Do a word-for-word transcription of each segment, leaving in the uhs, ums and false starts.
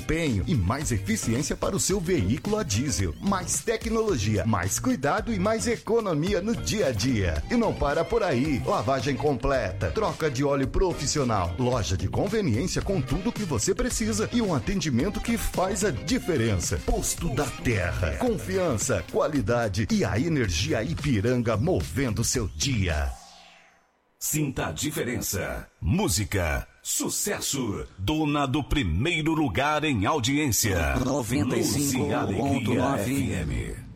desempenho e mais eficiência para o seu veículo a diesel. Mais tecnologia, mais cuidado e mais economia no dia a dia. E não para por aí. Lavagem completa, troca de óleo profissional, loja de conveniência com tudo que você precisa e um atendimento que faz a diferença. Posto da Terra. Confiança, qualidade e a energia Ipiranga movendo seu dia. Sinta a diferença. Música, sucesso. Dona do primeiro lugar em audiência. noventa e cinco ponto nove F M.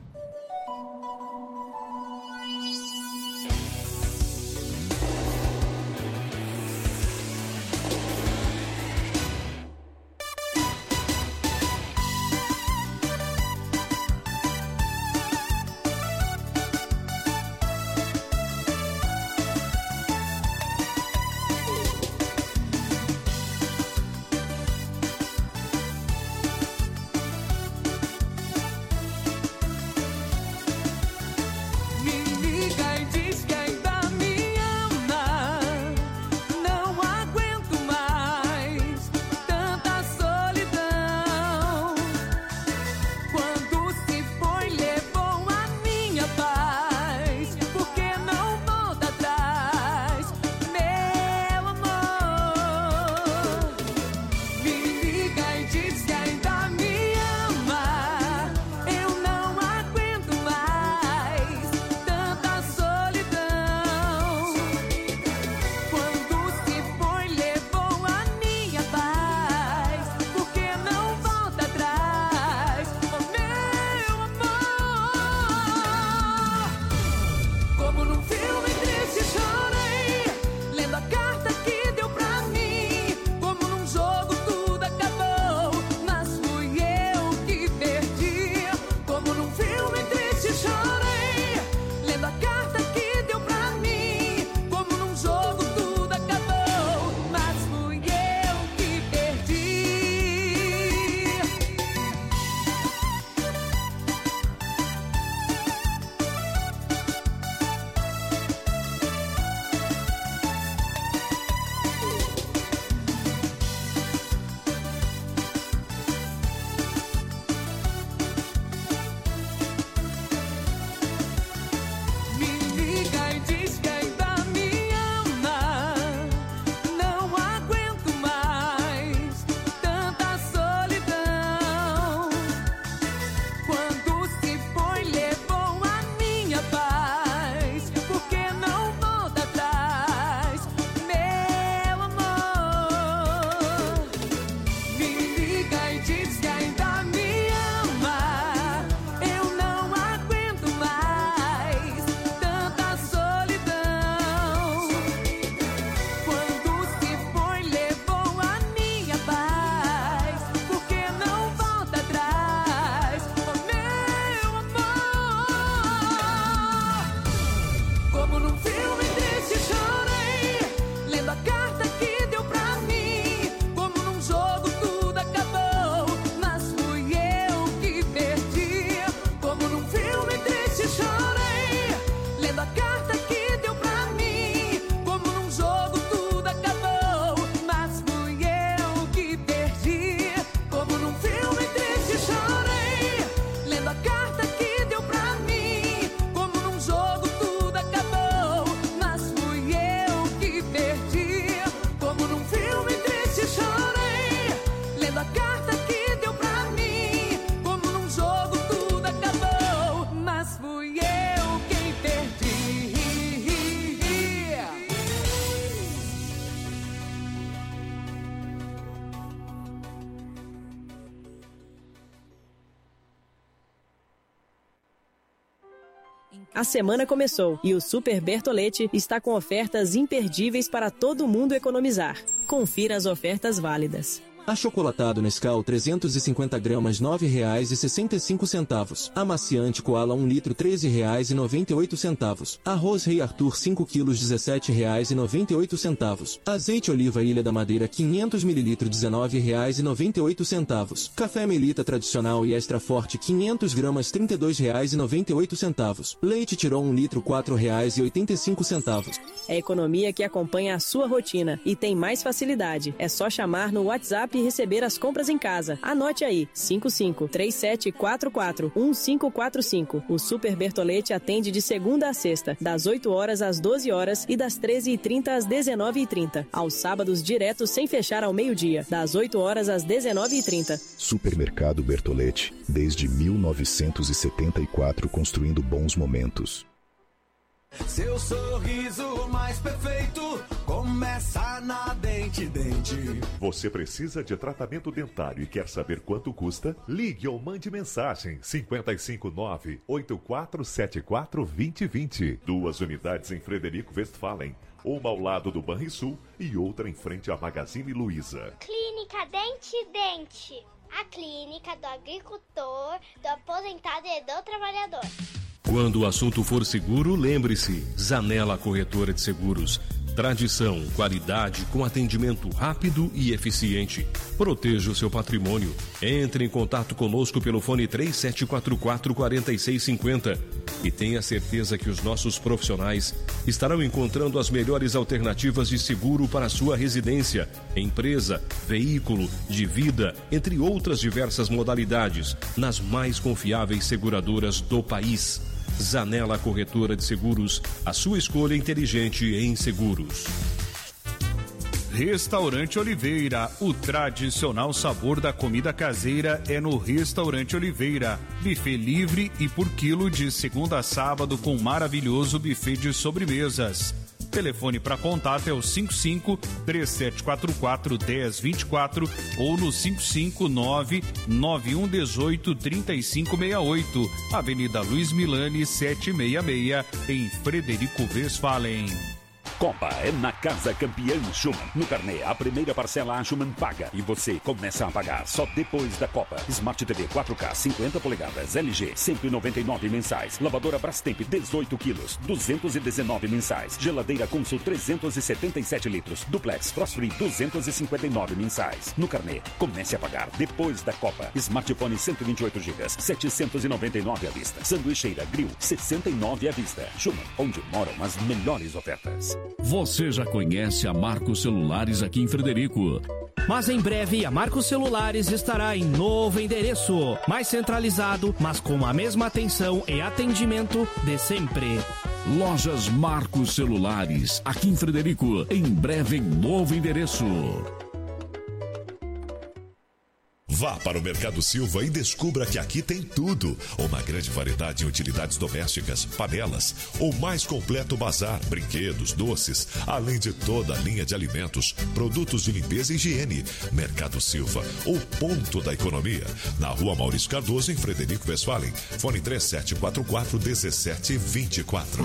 A semana começou e o Super Bertolete está com ofertas imperdíveis para todo mundo economizar. Confira as ofertas válidas. Achocolatado Nescau trezentos e cinquenta gramas nove reais e sessenta e cinco centavos. Amaciante Koala um litro treze reais e noventa e oito centavos. Arroz Rei Arthur cinco quilos dezessete reais e noventa e oito centavos. Azeite Oliva Ilha da Madeira quinhentos mililitros dezenove reais e noventa e oito centavos. Café Melita Tradicional e Extra Forte quinhentas gramas trinta e dois reais e noventa e oito centavos. Leite Tirol um litro quatro reais e oitenta e cinco centavos. É economia que acompanha a sua rotina e tem mais facilidade. É só chamar no WhatsApp WhatsApp e receber as compras em casa. Anote aí, cinco cinco três sete quatro quatro um cinco quatro cinco. O Super Bertolete atende de segunda a sexta, das oito horas às doze horas e das treze e trinta às dezenove e trinta. Aos sábados direto sem fechar ao meio-dia, das oito horas às dezenove e trinta. Supermercado Bertolete, desde mil novecentos e setenta e quatro, construindo bons momentos. Seu sorriso mais perfeito começa na Dente Dente. Você precisa de tratamento dentário e quer saber quanto custa? Ligue ou mande mensagem cinco cinco nove, oito quatro sete quatro, dois zero dois zero. Duas unidades em Frederico Westphalen, uma ao lado do Banrisul e outra em frente à Magazine Luiza. Clínica Dente Dente, a clínica do agricultor, do aposentado e do trabalhador. Quando o assunto for seguro, lembre-se, Zanella Corretora de Seguros. Tradição, qualidade com atendimento rápido e eficiente. Proteja o seu patrimônio. Entre em contato conosco pelo fone três sete quatro quatro, quatro seis cinco zero e tenha certeza que os nossos profissionais estarão encontrando as melhores alternativas de seguro para a sua residência, empresa, veículo, de vida, entre outras diversas modalidades, nas mais confiáveis seguradoras do país. Zanella Corretora de Seguros, a sua escolha inteligente em seguros. Restaurante Oliveira, o tradicional sabor da comida caseira é no Restaurante Oliveira. Buffet livre e por quilo de segunda a sábado com maravilhoso buffet de sobremesas. Telefone para contato é o cinco cinco três sete quatro quatro, um zero dois quatro ou no cinco cinco nove nove um um oito, três cinco seis oito. Avenida Luiz Milani setecentos e sessenta e seis, em Frederico Westphalen. Copa é na Casa Campeã Schumann. No carnê, a primeira parcela a Schumann paga e você começa a pagar só depois da Copa. Smart T V quatro K cinquenta polegadas L G cento e noventa e nove mensais. Lavadora Brastemp dezoito quilos duzentos e dezenove mensais. Geladeira Consul trezentos e setenta e sete litros. Duplex Frost Free duzentos e cinquenta e nove mensais. No carnê, comece a pagar depois da Copa. Smartphone cento e vinte e oito gigas setecentos e noventa e nove à vista. Sanduicheira Grill sessenta e nove à vista. Schumann, onde moram as melhores ofertas. Você já conhece a Marcos Celulares aqui em Frederico. Mas em breve a Marcos Celulares estará em novo endereço, mais centralizado, mas com a mesma atenção e atendimento de sempre. Lojas Marcos Celulares, aqui em Frederico, em breve em novo endereço. Vá para o Mercado Silva e descubra que aqui tem tudo. Uma grande variedade em utilidades domésticas, panelas, o mais completo bazar, brinquedos, doces, além de toda a linha de alimentos, produtos de limpeza e higiene. Mercado Silva, o ponto da economia. Na Rua Maurício Cardoso, em Frederico Westphalen. Fone três sete quatro quatro, um sete dois quatro.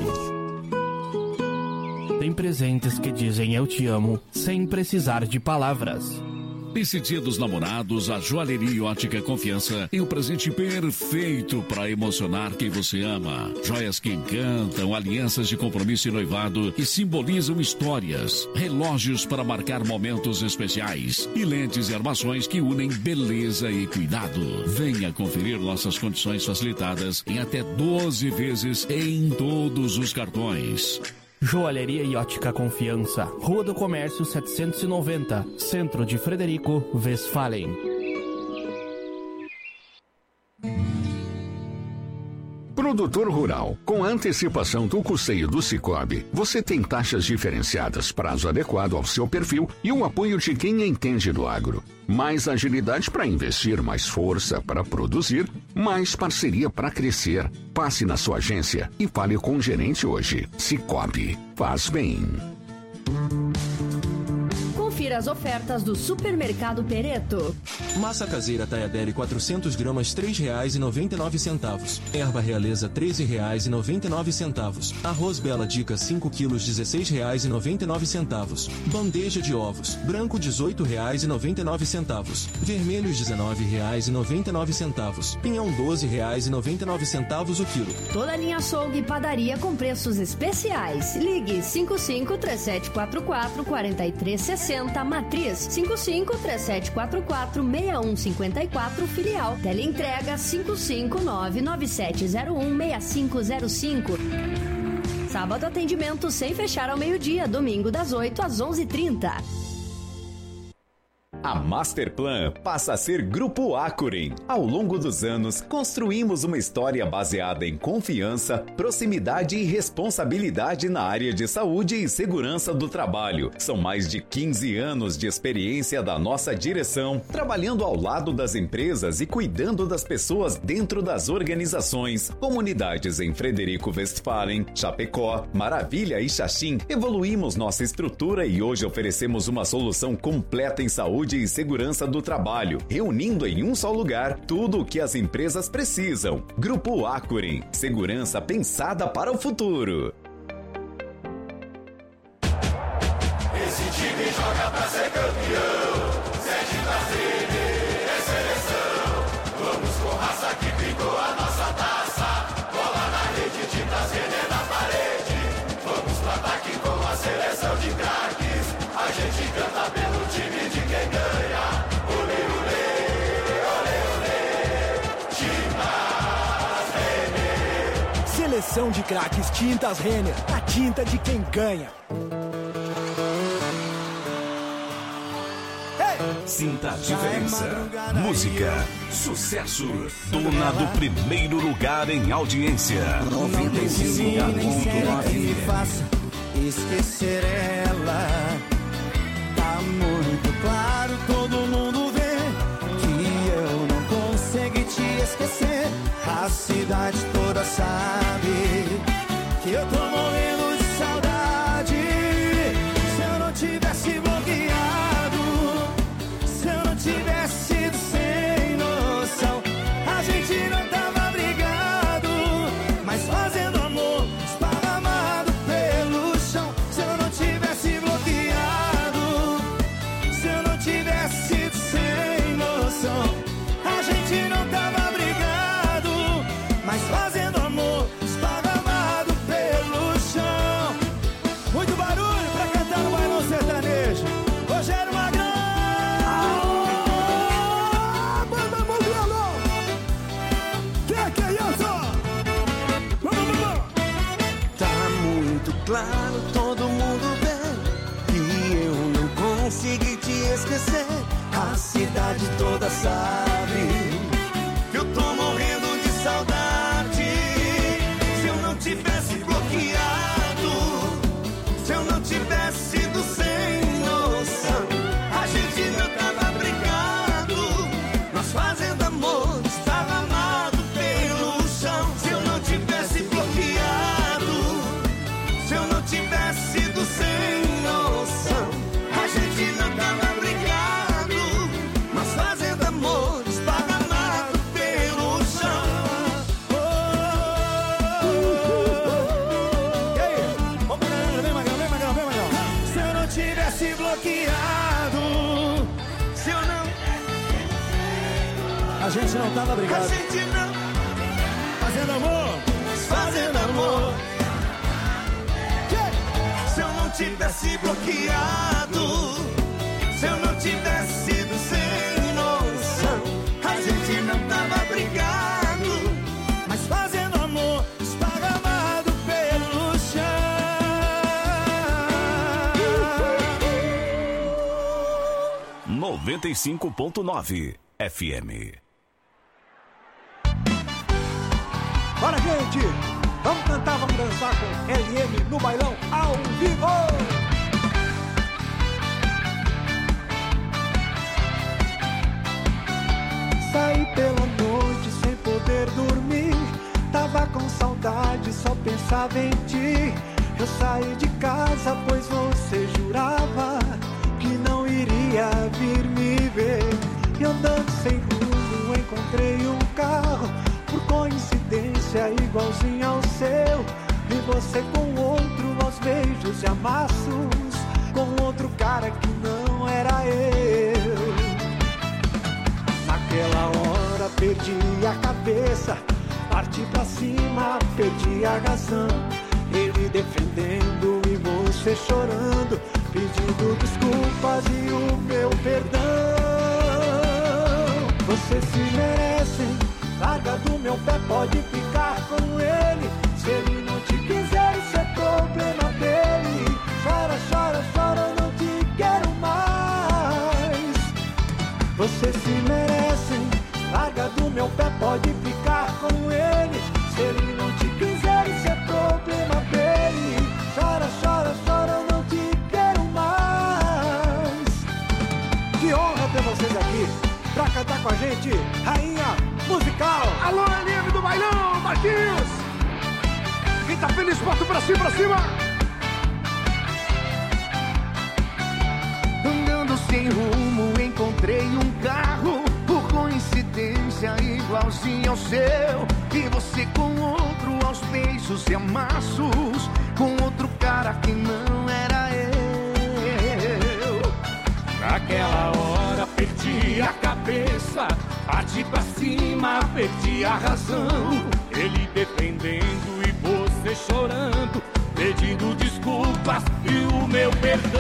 Tem presentes que dizem eu te amo, sem precisar de palavras. Nesse Dia dos Namorados, a Joalheria Ótica Confiança é o presente perfeito para emocionar quem você ama. Joias que encantam, alianças de compromisso e noivado que simbolizam histórias, relógios para marcar momentos especiais e lentes e armações que unem beleza e cuidado. Venha conferir nossas condições facilitadas em até doze vezes em todos os cartões. Joalheria e Ótica Confiança, Rua do Comércio setecentos e noventa, Centro de Frederico Westphalen. Produtor rural, com a antecipação do custeio do Sicoob, você tem taxas diferenciadas, prazo adequado ao seu perfil e o apoio de quem entende do agro. Mais agilidade para investir, mais força para produzir, mais parceria para crescer. Passe na sua agência e fale com o gerente hoje. Sicoob, faz bem. Confira as ofertas do Supermercado Pereto. Massa caseira Taiadere quatrocentas gramas, três reais e noventa e nove centavos. Erva Realeza, treze reais e noventa e nove centavos. Arroz Bela Dica, cinco quilos, dezesseis reais e noventa e nove centavos. Bandeja de ovos, branco, dezoito reais e noventa e nove centavos. Vermelhos, dezenove reais e noventa e nove centavos. Pinhão, doze reais e noventa e nove centavos o quilo. Toda a linha açougue e padaria com preços especiais. Ligue cinco cinco três sete quatro quatro, quatro três seis zero, Matriz cinco cinco três sete quatro quatro, seis um cinco quatro, Filial. Teleentrega cinco cinco nove nove sete zero um seis cinco zero cinco. Sábado atendimento sem fechar ao meio-dia, domingo das oito às onze e trinta. A Masterplan passa a ser Grupo Acuren. Ao longo dos anos, construímos uma história baseada em confiança, proximidade e responsabilidade na área de saúde e segurança do trabalho. São mais de quinze anos de experiência da nossa direção, trabalhando ao lado das empresas e cuidando das pessoas dentro das organizações. Comunidades em Frederico Westphalen, Chapecó, Maravilha e Xaxim. Evoluímos nossa estrutura e hoje oferecemos uma solução completa em saúde e segurança do trabalho, reunindo em um só lugar tudo o que as empresas precisam. Grupo Acuren, segurança pensada para o futuro. Esse time joga pra ser campeão. Sete da Sede é seleção. Vamos com raça que pintou a nossa taça. Bola na rede, tinta Sede na parede. Vamos pro ataque com a seleção de craques. A gente canta pelo time de quem ganha. Olê, olê, olê, olê. Tintas Renner. Seleção de craques Tintas Renner. A tinta de quem ganha. Sinta a diferença. Música, sucesso, dona do primeiro lugar em audiência. noventa e cinco ponto nove. Faça esquecer ela. Tá muito claro, todo mundo vê que eu não consegui te esquecer. A cidade toda sabe que eu tô morrendo de saudade. Se eu não tivesse bloqueado, se eu não tivesse sido sem noção, a gente não tava brigado, mas fazendo amor esparramado pelo chão. Se eu não tivesse bloqueado, se eu não tivesse sido sem noção, a gente não tava brigado, mas fazendo amor esparramado pelo chão. Muito barulho pra cantar no bailão sertanejo. Rogério Magrão. Banda Mundialão. Que que é isso? Vamos, vamos. Tá muito claro, todo mundo vê que eu não consegui te esquecer. A cidade toda sabe que eu tô morrendo de saudade. Se eu não tivesse bloqueado, se eu não tivesse sido sem noção, a gente não tava brigado, nós fazendo amor esparramado pelo chão. Se eu não tivesse bloqueado, se eu não tivesse sido sem noção, a gente não tava brigado, mas fazendo amor esparramado pelo chão. E aí? Vamos pra galera, vem Magrão, vem Magrão, vem Magrão. Se eu não tivesse bloqueado, se eu não... A gente não tava brigado. A gente não... Fazendo amor, fazendo amor. Se eu não tivesse bloqueado, se eu não tivesse sido sem noção, a gente não tava brigado, mas fazendo amor esparramado pelo chão. noventa e cinco ponto nove F M. Bora, gente! Vamos cantar, vamos dançar com L M no bailão ao vivo! Saí pela noite sem poder dormir, tava com saudade, só pensava em ti. Eu saí de casa pois você jurava que não iria vir me ver. E andando sem rumo encontrei um carro, por coincidência igualzinho ao seu. Vi você com outro aos beijos e amassos, com outro cara que não era eu. Naquela hora perdi a cabeça, parti pra cima, perdi a razão. Ele defendendo e você chorando, pedindo desculpas e o meu perdão. Você se merece, larga do meu pé, pode ficar com ele. Se ele não te quiser, isso é problema dele. Chora, chora, chora, eu não te quero mais. meu pé pode ficar com ele. Se ele não te quiser, isso é problema dele. Chora, chora, chora, eu não te quero mais. Que honra ter vocês aqui pra cantar com a gente, Rainha Musical. Alô, L M do Bailão, Marquinhos. Quem tá feliz, bota pra cima, pra cima. Andando sem rumo, encontrei um carro, por coincidência igualzinho ao seu. E você com outro aos beijos e amassos, com outro cara que não era eu. Naquela hora perdi a cabeça, parti pra cima, perdi a razão. Ele defendendo e você chorando, pedindo desculpas e o meu perdão.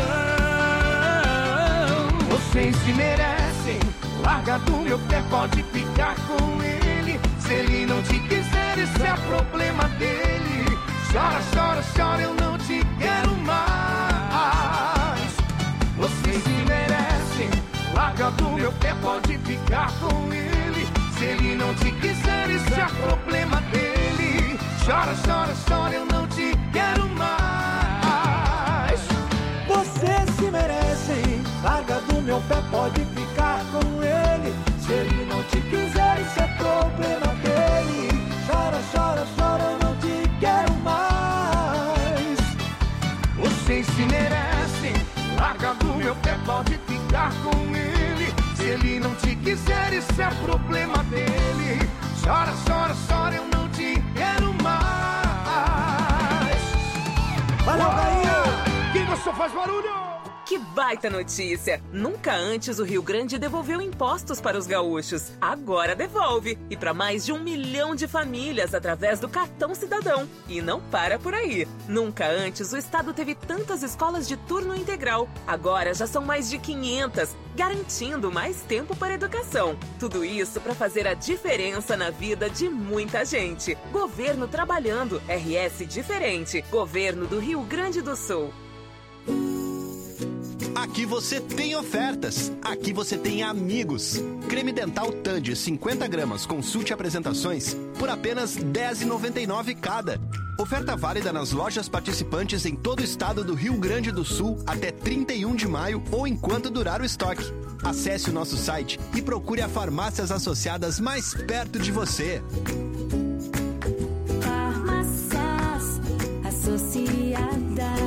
Vocês se merecem, larga do meu pé, pode ficar com ele. Se ele não te quiser, esse é problema dele. Chora, chora, chora, eu não te quero mais. Vocês se merecem, larga do meu pé, pode ficar com ele. Se ele não te quiser, esse é problema dele. Chora, chora, chora, eu não te quero mais. Vocês se merecem, larga do meu pé, pode ficar com ele. Se ele não te quiser, isso é problema dele. Chora, chora, chora, eu não te quero mais. Vocês se merecem, larga do meu pé, pode ficar com ele. Se ele não te quiser, isso é problema dele. Chora, chora, chora, eu não te quero mais. Valeu, Rainha! Quem gostou faz barulho! Que baita notícia! Nunca antes o Rio Grande devolveu impostos para os gaúchos. Agora devolve! E para mais de um milhão de famílias através do Cartão Cidadão. E não para por aí! Nunca antes o estado teve tantas escolas de turno integral. Agora já são mais de quinhentas, garantindo mais tempo para a educação. Tudo isso para fazer a diferença na vida de muita gente. Governo trabalhando, R S diferente. Governo do Rio Grande do Sul. Aqui você tem ofertas, aqui você tem amigos. Creme dental Tandy cinquenta gramas, consulte apresentações por apenas dez reais e noventa e nove centavos cada. Oferta válida nas lojas participantes em todo o estado do Rio Grande do Sul até trinta e um de maio ou enquanto durar o estoque. Acesse o nosso site e procure a farmácias associadas mais perto de você. Farmácias Associadas.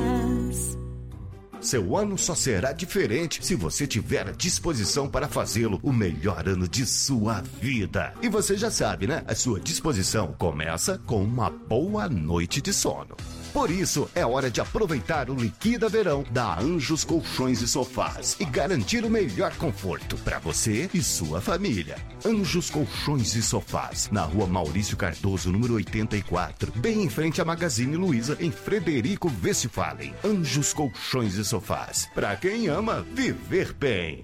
Seu ano só será diferente se você tiver a disposição para fazê-lo o melhor ano de sua vida. E você já sabe, né? A sua disposição começa com uma boa noite de sono. Por isso, é hora de aproveitar o Liquida Verão da Anjos Colchões e Sofás e garantir o melhor conforto para você e sua família. Anjos Colchões e Sofás, na rua Maurício Cardoso, número oitenta e quatro, bem em frente à Magazine Luiza, em Frederico Westphalen. Anjos Colchões e Sofás, para quem ama viver bem.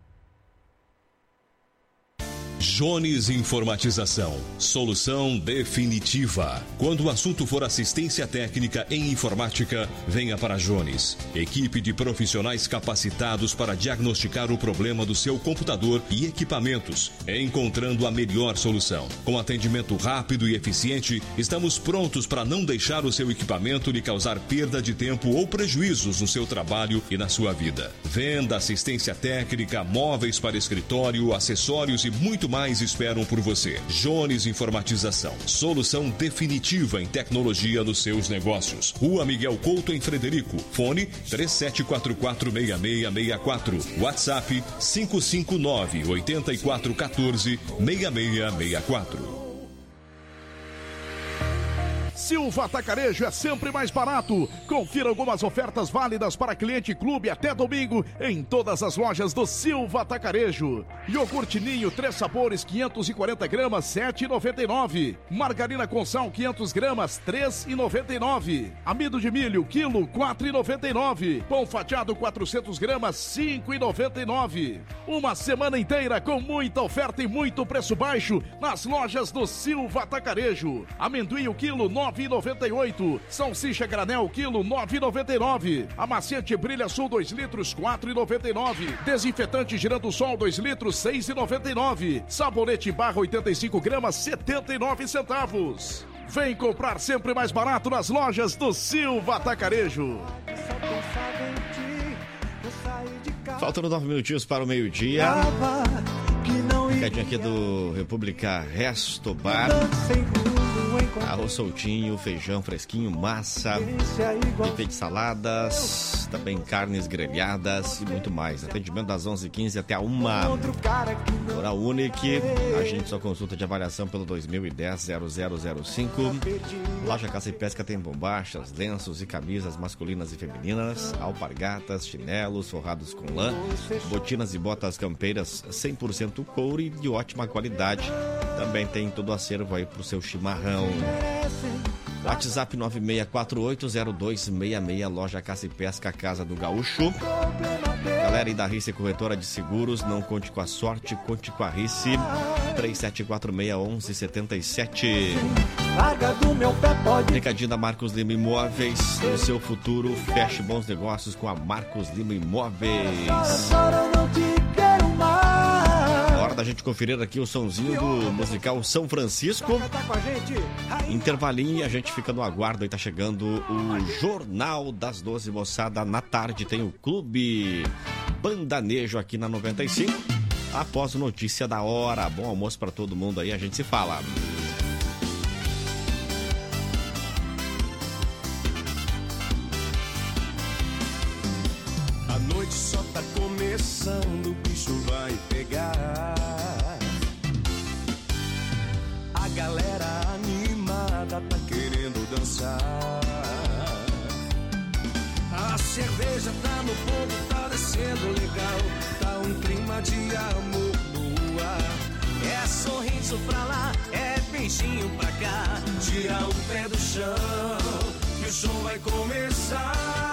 Jones Informatização, solução definitiva. Quando o assunto for assistência técnica em informática, venha para Jones. Equipe de profissionais capacitados para diagnosticar o problema do seu computador e equipamentos, encontrando a melhor solução. Com atendimento rápido e eficiente, estamos prontos para não deixar o seu equipamento lhe causar perda de tempo ou prejuízos no seu trabalho e na sua vida. Venda, assistência técnica, móveis para escritório, acessórios e muito mais esperam por você. Jones Informatização, solução definitiva em tecnologia nos seus negócios. Rua Miguel Couto, em Frederico. Fone três sete quatro quatro, seis seis seis quatro. WhatsApp cinco cinco nove, oito quatro um quatro, seis seis seis quatro. Silva Atacarejo é sempre mais barato. Confira algumas ofertas válidas para cliente clube até domingo em todas as lojas do Silva Atacarejo. Iogurte Ninho, três sabores, quinhentos e quarenta gramas, sete reais e noventa e nove centavos. Margarina com sal, quinhentos gramas, três reais e noventa e nove centavos. Amido de milho, quilo, quatro reais e noventa e nove centavos. Pão fatiado, quatrocentas gramas, cinco reais e noventa e nove centavos. Uma semana inteira com muita oferta e muito preço baixo nas lojas do Silva Atacarejo. Amendoim, o quilo, nove reais nove e noventa e oito. Salsicha granel quilo nove e noventa e nove. Amaciante Brilha Sul dois litros quatro e noventa e nove. Desinfetante Girando Sol dois litros seis e noventa e nove. Sabonete barra oitenta e cinco gramas setenta e nove centavos. Vem comprar sempre mais barato nas lojas do Silva Atacarejo. Faltando nove minutinhos para o meio-dia. Recadinho aqui do República Resto Bar. Arroz soltinho, feijão fresquinho, massa, buffet de saladas, também carnes grelhadas e muito mais. Atendimento das onze e quinze até a uma. Oral Unique, a gente só consulta de avaliação pelo dois mil e dez zero zero zero cinco. Loja Caça e Pesca tem bombachas, lenços e camisas masculinas e femininas, alpargatas, chinelos forrados com lã, botinas e botas campeiras cem por cento couro e de ótima qualidade. Também tem todo o acervo aí pro seu chimarrão. WhatsApp nove seis quatro oito zero dois seis seis, Loja Caça e Pesca, Casa do Gaúcho. Galera aí da Rice Corretora de Seguros, não conte com a sorte, conte com a Rice. três sete quatro seis um um sete sete. Recadinho da Marcos Lima Imóveis. O seu futuro, feche bons negócios com a Marcos Lima Imóveis. Hora da gente conferir aqui o sonzinho do musical São Francisco. Intervalinho e a gente fica no aguardo. Aí tá chegando o Jornal das doze, moçada. Na tarde tem o Clube Bandanejo aqui na noventa e cinco. Após o Notícia da Hora. Bom almoço pra todo mundo aí, a gente se fala. A noite só tá começando, o bicho vai pegar. A galera animada tá querendo dançar. A cerveja tá no fogo, tá descendo legal. Tá um clima de amor no ar. É sorriso pra lá, é beijinho pra cá. Tira o pé do chão, que o show vai começar.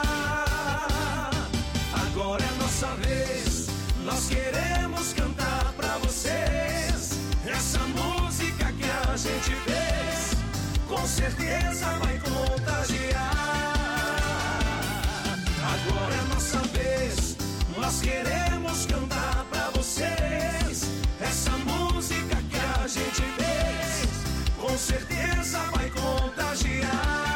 Agora é nossa vez, nós queremos cantar pra vocês. Essa música que a gente fez, com certeza vai contagiar. Agora é nossa vez, nós queremos cantar pra vocês. Essa música que a gente fez, com certeza vai contagiar.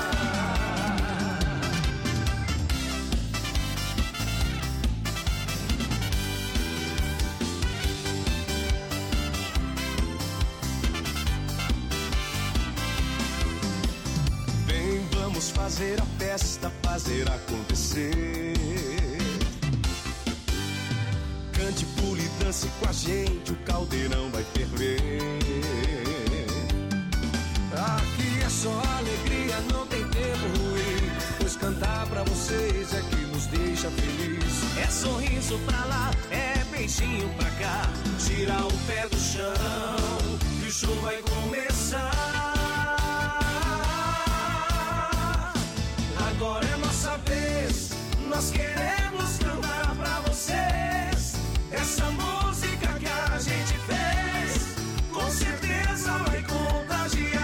Vamos fazer a festa, fazer acontecer. Cante, pule, dance com a gente, o caldeirão vai ferver. Aqui é só alegria, não tem tempo ruim, pois cantar pra vocês é que nos deixa feliz. É sorriso pra lá, é beijinho pra cá. Tira o pé do chão, que o show vai começar. Agora é nossa vez, nós queremos cantar pra vocês. Essa música que a gente fez, com certeza vai contagiar.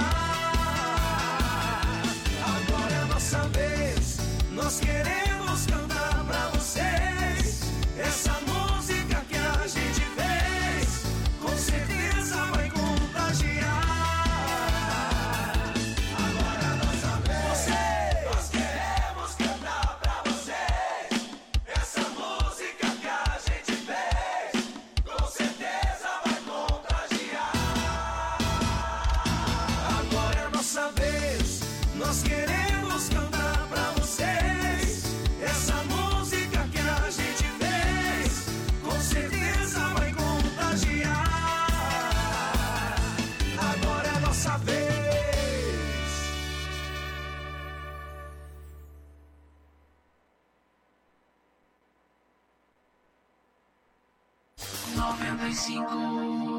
Agora é nossa vez, nós queremos cantar pra vocês. Essa música que a gente fez, com certeza vai contagiar. Agora é nossa vez, nós queremos cantar pra vocês. Essa música que a gente fez, com certeza vai contagiar. Agora é nossa vez, nós queremos cantar pra vocês. Essa música que a gente fez, com certeza vai contagiar. Agora é nossa vez. noventa e cinco.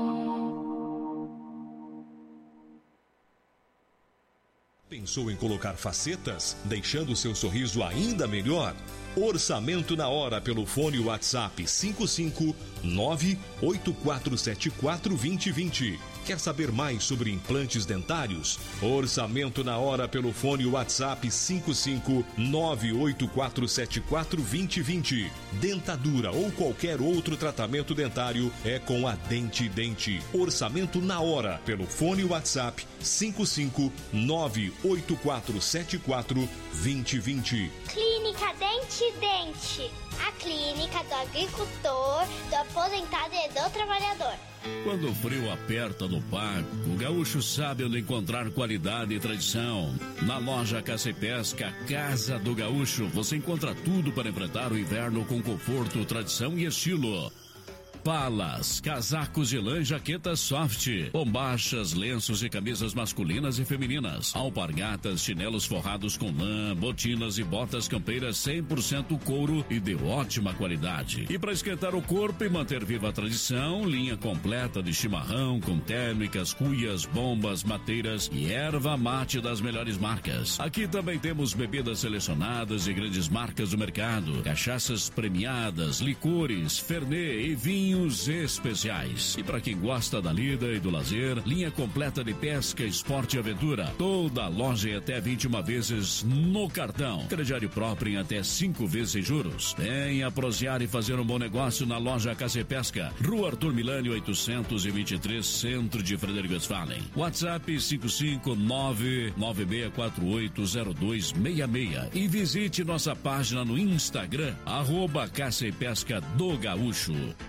Pensou em colocar facetas, deixando seu sorriso ainda melhor? Orçamento na hora pelo fone WhatsApp cinco cinco nove oito quatro sete quatro dois zero dois zero. Quer saber mais sobre implantes dentários? Orçamento na hora pelo fone WhatsApp cinco cinco nove oito quatro sete quatro dois zero dois zero. Dentadura ou qualquer outro tratamento dentário é com a Dente Dente. Orçamento na hora pelo fone WhatsApp cinco cinco nove oito quatro sete quatro dois zero dois zero. Clínica Dente Dente. A clínica do agricultor, do aposentado e do trabalhador. Quando o frio aperta no parque, o gaúcho sabe onde encontrar qualidade e tradição. Na loja Caça e Pesca, Casa do Gaúcho, você encontra tudo para enfrentar o inverno com conforto, tradição e estilo. Palas, casacos de lã e jaquetas soft, bombachas, lenços e camisas masculinas e femininas, alpargatas, chinelos forrados com lã, botinas e botas campeiras cem por cento couro e de ótima qualidade. E para esquentar o corpo e manter viva a tradição, linha completa de chimarrão com térmicas, cuias, bombas, mateiras e erva mate das melhores marcas. Aqui também temos bebidas selecionadas e grandes marcas do mercado, cachaças premiadas, licores, fernet e vinho especiais. E para quem gosta da lida e do lazer, linha completa de pesca, esporte e aventura. Toda a loja em até vinte e uma vezes no cartão. Crediário próprio em até cinco vezes sem juros. Venha prosear e fazer um bom negócio na loja Caça e Pesca. Rua Arthur Milani oitocentos e vinte e três, Centro de Frederico Westphalen. WhatsApp cinco cinco nove nove seis quatro oito zero dois seis seis. E visite nossa página no Instagram, arroba Caça e Pesca do Gaúcho.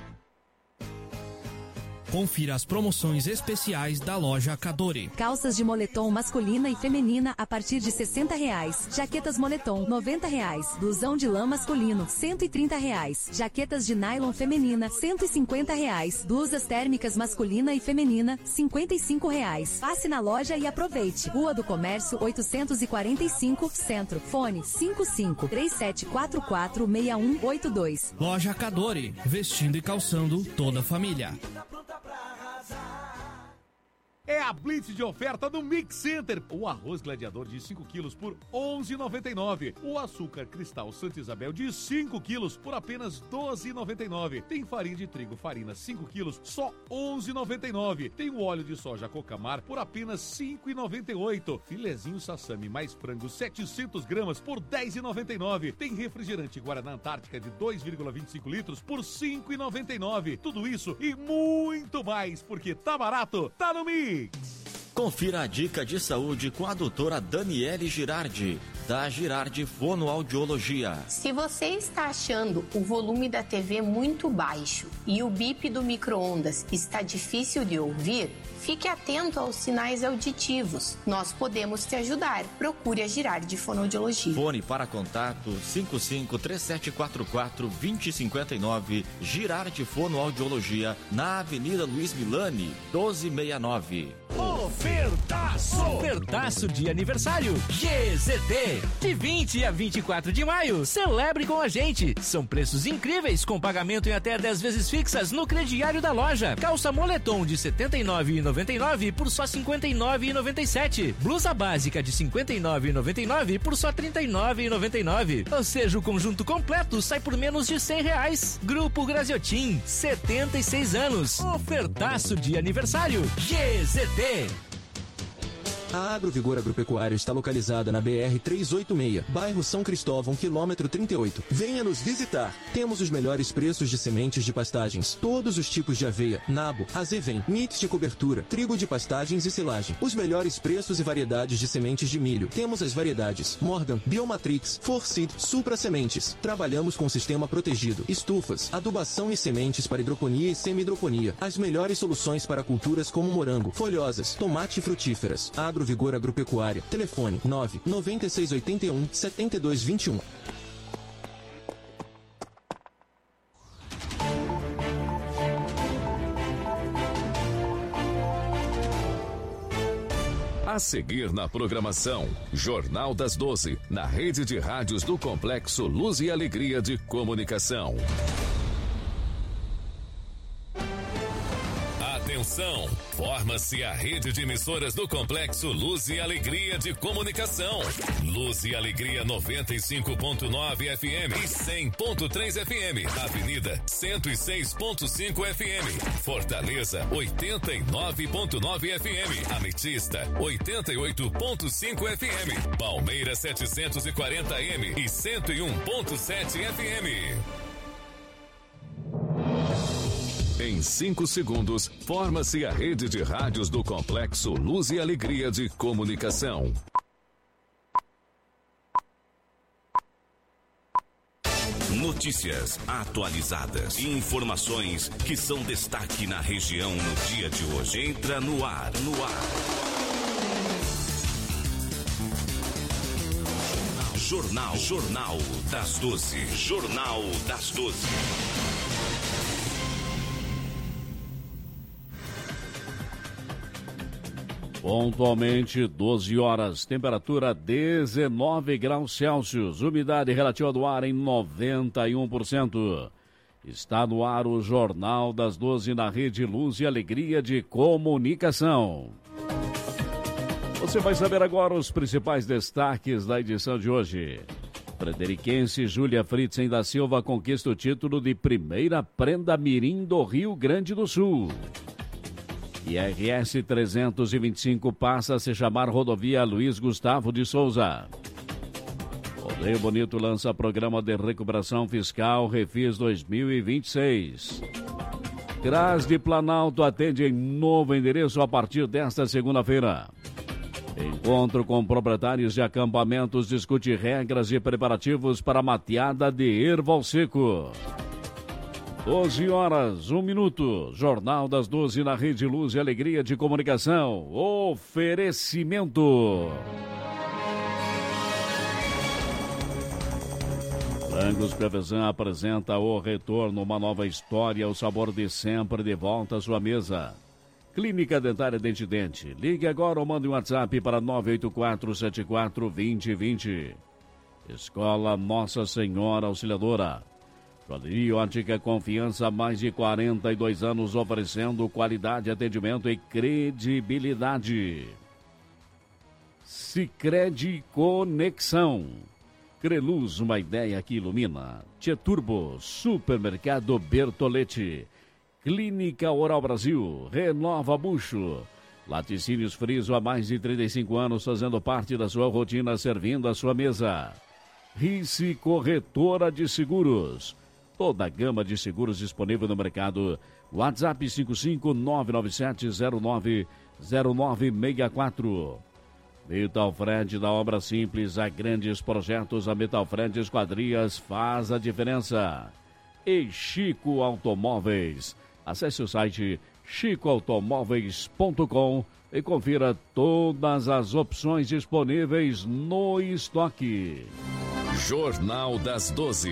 Confira as promoções especiais da loja Cadore. Calças de moletom masculina e feminina a partir de sessenta reais. Jaquetas moletom, noventa reais. Blusão de lã masculino, cento e trinta reais. Jaquetas de nylon feminina, cento e cinquenta reais. Blusas térmicas masculina e feminina, cinquenta e cinco reais. Passe na loja e aproveite. Rua do Comércio, oitocentos e quarenta e cinco, Centro. Fone cinco cinco três sete quatro quatro seis um oito dois. Loja Cadore, vestindo e calçando toda a família. É a blitz de oferta do Mix Center. O arroz gladiador de cinco quilos por onze reais e noventa e nove centavos. O açúcar cristal Santa Isabel de cinco quilos por apenas doze reais e noventa e nove centavos. Tem farinha de trigo farina cinco quilos, só onze reais e noventa e nove centavos. Tem o óleo de soja Cocamar por apenas cinco reais e noventa e oito centavos. Filezinho Sassami mais frango setecentos gramas por dez reais e noventa e nove centavos. Tem refrigerante Guaraná Antártica de dois vírgula vinte e cinco litros por cinco reais e noventa e nove centavos. Tudo isso e muito mais, porque tá barato, tá no Mix. Confira a dica de saúde com a doutora Daniele Girardi, da Girardi Fonoaudiologia. Se você está achando o volume da T V muito baixo e o bip do micro-ondas está difícil de ouvir, fique atento aos sinais auditivos. Nós podemos te ajudar. Procure a Girardi Fonoaudiologia. Fone para contato cinco cinco três sete quatro quatro dois zero cinco nove. Girardi Fonoaudiologia, na Avenida Luiz Milani, doze sessenta e nove. Ofertaço! Ofertaço de aniversário G Z T. De vinte a vinte e quatro de maio, celebre com a gente. São preços incríveis com pagamento em até dez vezes fixas no crediário da loja. Calça moletom de setenta e nove reais e noventa e nove centavos por só cinquenta e nove reais e noventa e sete centavos. Blusa básica de cinquenta e nove reais e noventa e nove centavos por só trinta e nove reais e noventa e nove centavos. Ou seja, o conjunto completo sai por menos de cem reais. Grupo Graziotin, setenta e seis anos. Ofertaço de aniversário G Z T. A Agrovigor Agropecuária está localizada na B R trezentos e oitenta e seis, bairro São Cristóvão, quilômetro trinta e oito. Venha nos visitar. Temos os melhores preços de sementes de pastagens, todos os tipos de aveia, nabo, azevém, mix de cobertura, trigo de pastagens e silagem. Os melhores preços e variedades de sementes de milho. Temos as variedades Morgan, Biomatrix, Forseed, Supra Sementes. Trabalhamos com sistema protegido, estufas, adubação e sementes para hidroponia e semi-hidroponia. As melhores soluções para culturas como morango, folhosas, tomate e frutíferas. Agrovigor Agropecuária. Telefone nove nove seis oito um sete dois dois um. A seguir na programação, Jornal das doze, na rede de rádios do Complexo Luz e Alegria de Comunicação. Atenção! Forma-se a rede de emissoras do Complexo Luz e Alegria de Comunicação. Luz e Alegria noventa e cinco ponto nove F M e cem ponto três F M. Avenida cento e seis ponto cinco F M. Fortaleza oitenta e nove ponto nove F M. Ametista oitenta e oito ponto cinco F M. Palmeiras setecentos e quarenta M e cento e um ponto sete F M. Em cinco segundos, forma-se a rede de rádios do Complexo Luz e Alegria de Comunicação. Notícias atualizadas e informações que são destaque na região no dia de hoje. Entra no ar, no ar. Jornal, Jornal das doze. Jornal das doze. Pontualmente, doze horas, temperatura dezenove graus Celsius, umidade relativa do ar em noventa e um por cento. Está no ar o Jornal das doze na Rede Luz e Alegria de Comunicação. Você vai saber agora os principais destaques da edição de hoje. Frederiquense Júlia Fritzen da Silva conquista o título de primeira prenda mirim do Rio Grande do Sul. I R S trezentos e vinte e cinco passa a se chamar Rodovia Luiz Gustavo de Souza. Rodeio Bonito lança programa de recuperação fiscal Refis dois mil e vinte e seis. CRAS de Planalto atende em novo endereço a partir desta segunda-feira. Encontro com proprietários de acampamentos discute regras e preparativos para a mateada de erval seco. doze horas, um minuto. Jornal das doze na Rede Luz e Alegria de Comunicação. Oferecimento. Frangos Prevezan apresenta O Retorno, uma nova história, o sabor de sempre de volta à sua mesa. Clínica Dentária Dente Dente. Ligue agora ou mande um WhatsApp para nove oito quatro sete quatro dois zero dois zero. Escola Nossa Senhora Auxiliadora. Joalheria Ótica Confiança há mais de quarenta e dois anos oferecendo qualidade, atendimento e credibilidade. Sicredi Conexão. Creluz, uma ideia que ilumina. Tieturbo, Supermercado Bertolete. Clínica Oral Brasil, Renova Bucho. Laticínios Friso há mais de trinta e cinco anos fazendo parte da sua rotina, servindo a sua mesa. Rice Corretora de Seguros. Toda a gama de seguros disponível no mercado. WhatsApp cinco cinco nove nove sete zero nove zero nove seis quatro. Metalfred, da obra simples a grandes projetos, a Metalfred Esquadrias faz a diferença. E Chico Automóveis. Acesse o site chico automóveis ponto com e confira todas as opções disponíveis no estoque. Jornal das doze.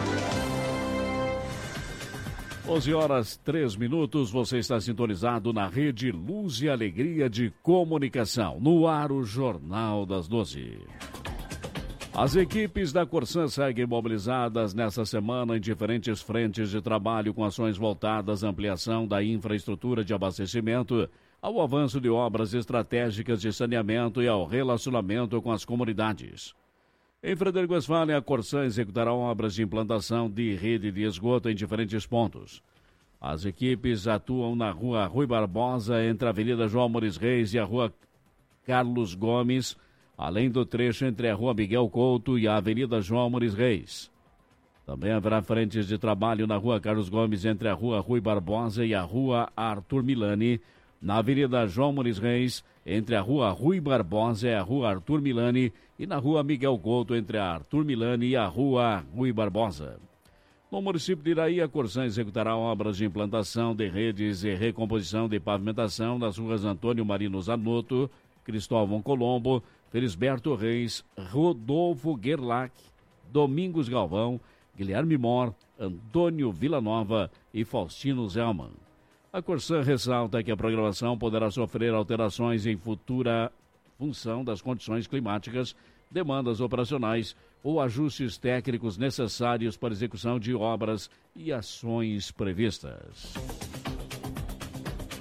onze horas, três minutos, você está sintonizado na Rede Luz e Alegria de Comunicação. No ar, o Jornal das doze. As equipes da Corsan seguem mobilizadas nesta semana em diferentes frentes de trabalho com ações voltadas à ampliação da infraestrutura de abastecimento, ao avanço de obras estratégicas de saneamento e ao relacionamento com as comunidades. Em Frederico Westphalen, a Corsan executará obras de implantação de rede de esgoto em diferentes pontos. As equipes atuam na Rua Rui Barbosa, entre a Avenida João Mores Reis e a Rua Carlos Gomes, além do trecho entre a Rua Miguel Couto e a Avenida João Mores Reis. Também haverá frentes de trabalho na Rua Carlos Gomes, entre a Rua Rui Barbosa e a Rua Arthur Milani, na Avenida João Mores Reis, entre a Rua Rui Barbosa e a Rua Arthur Milani, e na Rua Miguel Couto, entre a Arthur Milani e a Rua Rui Barbosa. No município de Iraí, a Corsan executará obras de implantação de redes e recomposição de pavimentação nas ruas Antônio Marino Zanotto, Cristóvão Colombo, Felisberto Reis, Rodolfo Gerlach, Domingos Galvão, Guilherme Mor, Antônio Villanova e Faustino Zelman. A Corsan ressalta que a programação poderá sofrer alterações em futura função das condições climáticas, demandas operacionais ou ajustes técnicos necessários para execução de obras e ações previstas.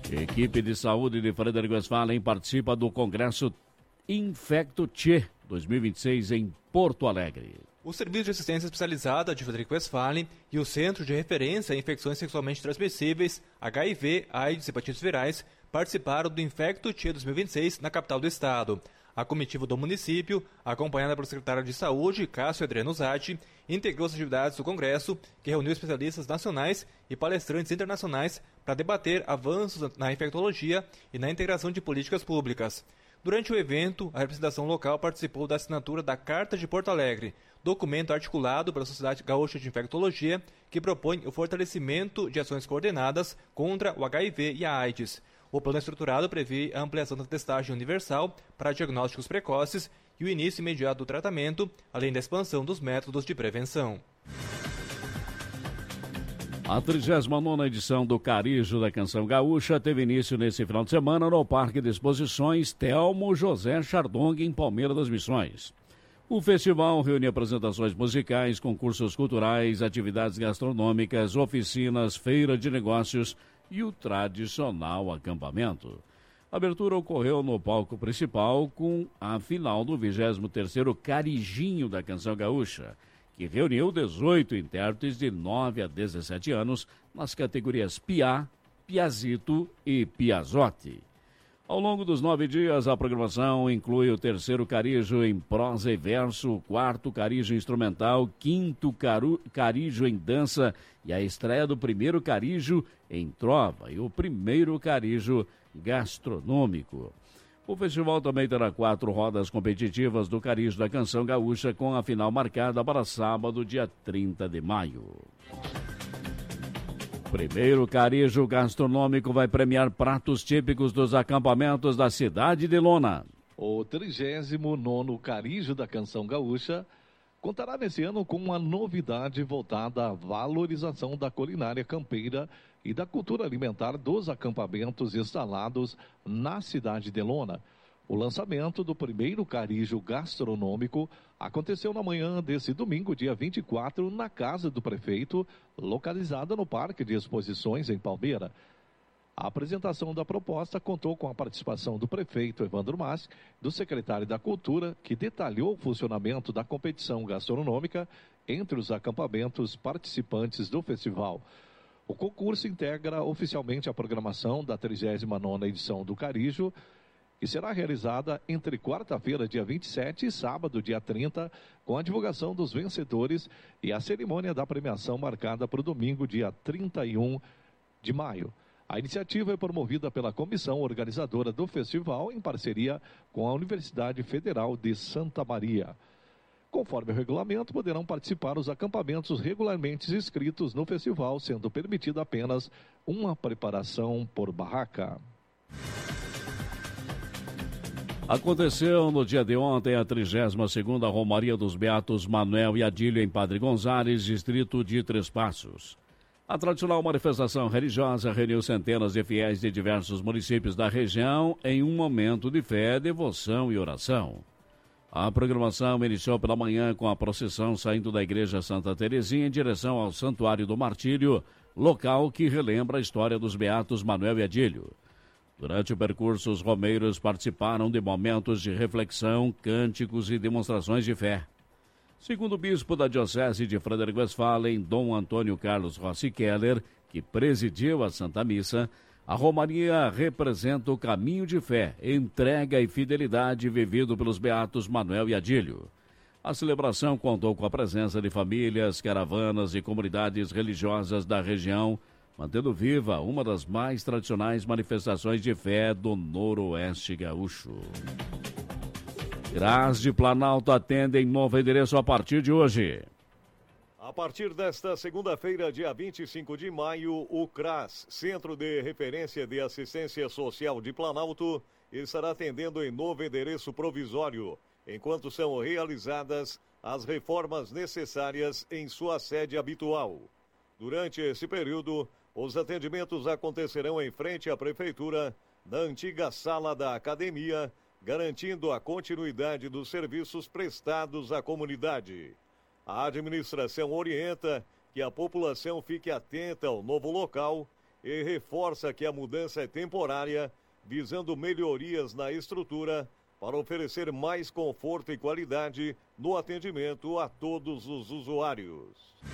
Equipe de saúde de Frederico Westphalen participa do Congresso Infecto-T dois mil e vinte e seis em Porto Alegre. O Serviço de Assistência Especializada de Frederico Westphalen e o Centro de Referência a Infecções Sexualmente Transmissíveis, H I V, AIDS e hepatites virais, participaram do Infecto-T dois mil e vinte e seis na capital do estado. A comitiva do município, acompanhada pelo secretário de Saúde, Cássio Adriano Zatti, integrou as atividades do Congresso, que reuniu especialistas nacionais e palestrantes internacionais para debater avanços na infectologia e na integração de políticas públicas. Durante o evento, a representação local participou da assinatura da Carta de Porto Alegre, documento articulado pela Sociedade Gaúcha de Infectologia, que propõe o fortalecimento de ações coordenadas contra o H I V e a AIDS. O plano estruturado prevê a ampliação da testagem universal para diagnósticos precoces e o início imediato do tratamento, além da expansão dos métodos de prevenção. A trigésima nona edição do Carijo da Canção Gaúcha teve início nesse final de semana no Parque de Exposições Telmo José Chardong, em Palmeira das Missões. O festival reúne apresentações musicais, concursos culturais, atividades gastronômicas, oficinas, feira de negócios e o tradicional acampamento. A abertura ocorreu no palco principal com a final do vigésimo terceiro Carijinho da Canção Gaúcha, que reuniu dezoito intérpretes de nove a dezessete anos nas categorias Piá, Piazito e Piazote. Ao longo dos nove dias, a programação inclui o terceiro Carijo em prosa e verso, o quarto Carijo instrumental, quinto caru, Carijo em dança e a estreia do primeiro Carijo em trova e o primeiro Carijo gastronômico. O festival também terá quatro rodas competitivas do Carijo da Canção Gaúcha, com a final marcada para sábado, dia trinta de maio. Primeiro Carijo gastronômico vai premiar pratos típicos dos acampamentos da cidade de Lona. O trigésimo nono Carijo da Canção Gaúcha contará nesse ano com uma novidade voltada à valorização da culinária campeira e da cultura alimentar dos acampamentos instalados na cidade de Lona. O lançamento do primeiro Carijo gastronômico aconteceu na manhã desse domingo, dia vinte e quatro, na casa do prefeito, localizada no Parque de Exposições, em Palmeira. A apresentação da proposta contou com a participação do prefeito Evandro Mas, do secretário da Cultura, que detalhou o funcionamento da competição gastronômica entre os acampamentos participantes do festival. O concurso integra oficialmente a programação da trigésima nona edição do Carijo, que será realizada entre quarta-feira, dia vinte e sete, e sábado, dia trinta, com a divulgação dos vencedores e a cerimônia da premiação marcada para o domingo, dia trinta e um de maio. A iniciativa é promovida pela comissão organizadora do festival, em parceria com a Universidade Federal de Santa Maria. Conforme o regulamento, poderão participar os acampamentos regularmente inscritos no festival, sendo permitida apenas uma preparação por barraca. Aconteceu no dia de ontem a trigésima segunda Romaria dos Beatos Manuel e Adílio em Padre Gonzales, distrito de Três Passos. A tradicional manifestação religiosa reuniu centenas de fiéis de diversos municípios da região em um momento de fé, devoção e oração. A programação iniciou pela manhã com a procissão saindo da Igreja Santa Terezinha em direção ao Santuário do Martírio, local que relembra a história dos Beatos Manuel e Adílio. Durante o percurso, os romeiros participaram de momentos de reflexão, cânticos e demonstrações de fé. Segundo o bispo da Diocese de Frederico Westphalen, Dom Antônio Carlos Rossi Keller, que presidiu a Santa Missa, a Romaria representa o caminho de fé, entrega e fidelidade vivido pelos Beatos Manuel e Adílio. A celebração contou com a presença de famílias, caravanas e comunidades religiosas da região, mantendo viva uma das mais tradicionais manifestações de fé do Noroeste Gaúcho. Gras de Planalto atendem novo endereço a partir de hoje. A partir desta segunda-feira, dia vinte e cinco de maio, o CRAS, Centro de Referência de Assistência Social de Planalto, estará atendendo em novo endereço provisório, enquanto são realizadas as reformas necessárias em sua sede habitual. Durante esse período, os atendimentos acontecerão em frente à Prefeitura, na antiga sala da academia, garantindo a continuidade dos serviços prestados à comunidade. A administração orienta que a população fique atenta ao novo local, e reforça que a mudança é temporária, visando melhorias na estrutura para oferecer mais conforto e qualidade no atendimento a todos os usuários.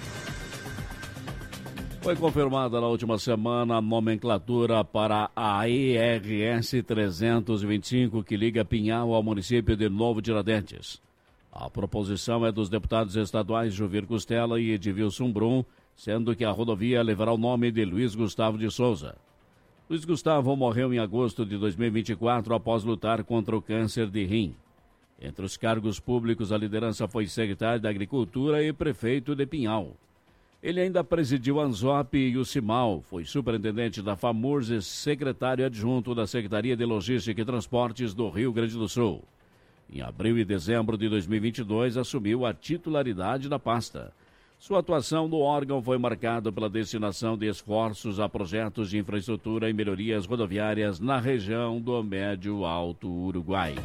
Foi confirmada na última semana a nomenclatura para a E R S trezentos e vinte e cinco, que liga Pinhal ao município de Novo Tiradentes. A proposição é dos deputados estaduais Juvir Costela e Edilson Brum, sendo que a rodovia levará o nome de Luiz Gustavo de Souza. Luiz Gustavo morreu em agosto de dois mil e vinte e quatro após lutar contra o câncer de rim. Entre os cargos públicos, a liderança foi secretário da Agricultura e prefeito de Pinhal. Ele ainda presidiu a ANZOP e o CIMAL, foi superintendente da FAMURS e secretário adjunto da Secretaria de Logística e Transportes do Rio Grande do Sul. Em abril e dezembro de dois mil e vinte e dois, assumiu a titularidade da pasta. Sua atuação no órgão foi marcada pela destinação de esforços a projetos de infraestrutura e melhorias rodoviárias na região do Médio Alto Uruguai.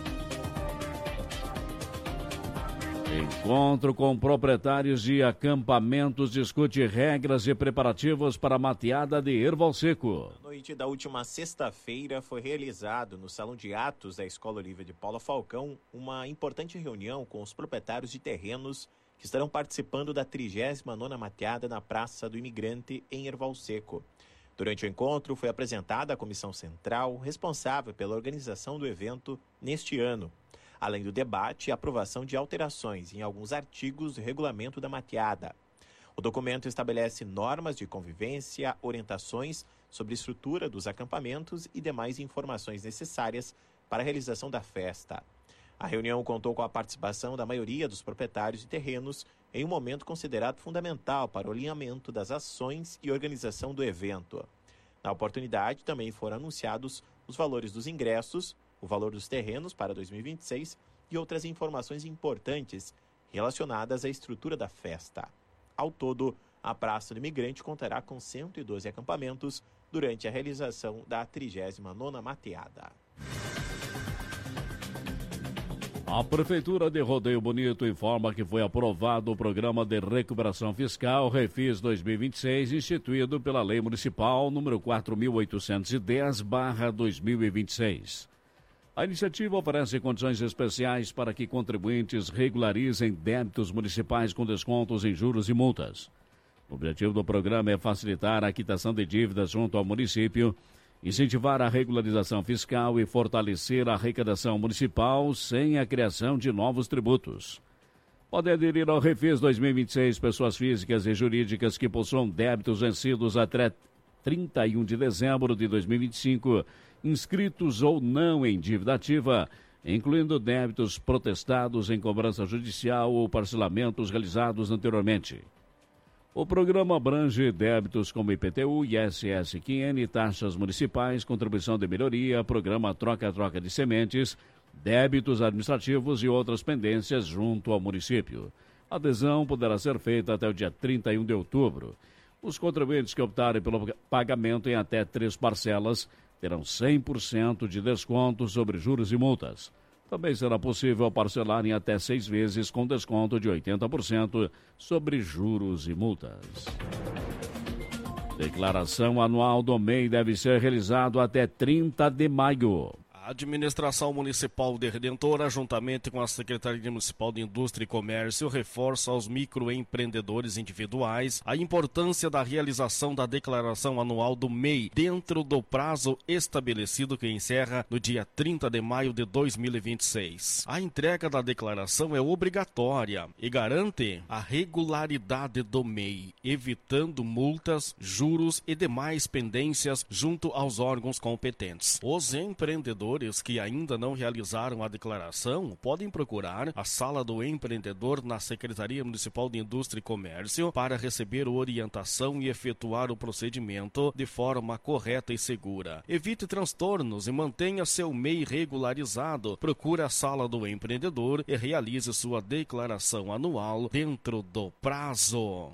Encontro com proprietários de acampamentos discute regras e preparativos para a mateada de Erval Seco. Na noite da última sexta-feira foi realizado no Salão de Atos da Escola Olívia de Paula Falcão uma importante reunião com os proprietários de terrenos que estarão participando da trigésima nona mateada na Praça do Imigrante em Erval Seco. Durante o encontro foi apresentada a comissão central responsável pela organização do evento neste ano, além do debate e aprovação de alterações em alguns artigos do regulamento da mateada. O documento estabelece normas de convivência, orientações sobre a estrutura dos acampamentos e demais informações necessárias para a realização da festa. A reunião contou com a participação da maioria dos proprietários de terrenos em um momento considerado fundamental para o alinhamento das ações e organização do evento. Na oportunidade, também foram anunciados os valores dos ingressos, o valor dos terrenos para dois mil e vinte e seis e outras informações importantes relacionadas à estrutura da festa. Ao todo, a Praça do Imigrante contará com cento e doze acampamentos durante a realização da trigésima nona mateada. A Prefeitura de Rodeio Bonito informa que foi aprovado o Programa de Recuperação Fiscal Refis dois mil e vinte e seis, instituído pela Lei Municipal número quatro mil oitocentos e dez barra dois mil e vinte e seis. A iniciativa oferece condições especiais para que contribuintes regularizem débitos municipais com descontos em juros e multas. O objetivo do programa é facilitar a quitação de dívidas junto ao município, incentivar a regularização fiscal e fortalecer a arrecadação municipal sem a criação de novos tributos. Podem aderir ao Refis dois mil e vinte e seis pessoas físicas e jurídicas que possuam débitos vencidos até trinta e um de dezembro de dois mil e vinte e cinco, inscritos ou não em dívida ativa, incluindo débitos protestados em cobrança judicial ou parcelamentos realizados anteriormente. O programa abrange débitos como I P T U, I S S, Q N, taxas municipais, contribuição de melhoria, programa troca-troca de sementes, débitos administrativos e outras pendências junto ao município. A adesão poderá ser feita até o dia trinta e um de outubro. Os contribuintes que optarem pelo pagamento em até três parcelas terão cem por cento de desconto sobre juros e multas. Também será possível parcelar em até seis vezes com desconto de oitenta por cento sobre juros e multas. Declaração anual do M E I deve ser realizado até trinta de maio. A Administração Municipal de Redentora, juntamente com a Secretaria Municipal de Indústria e Comércio, reforça aos microempreendedores individuais a importância da realização da declaração anual do M E I dentro do prazo estabelecido, que encerra no dia trinta de maio de dois mil e vinte e seis. A entrega da declaração é obrigatória e garante a regularidade do M E I, evitando multas, juros e demais pendências junto aos órgãos competentes. Os empreendedores que ainda não realizaram a declaração podem procurar a Sala do Empreendedor na Secretaria Municipal de Indústria e Comércio para receber orientação e efetuar o procedimento de forma correta e segura. Evite transtornos e mantenha seu M E I regularizado. Procure a Sala do Empreendedor e realize sua declaração anual dentro do prazo.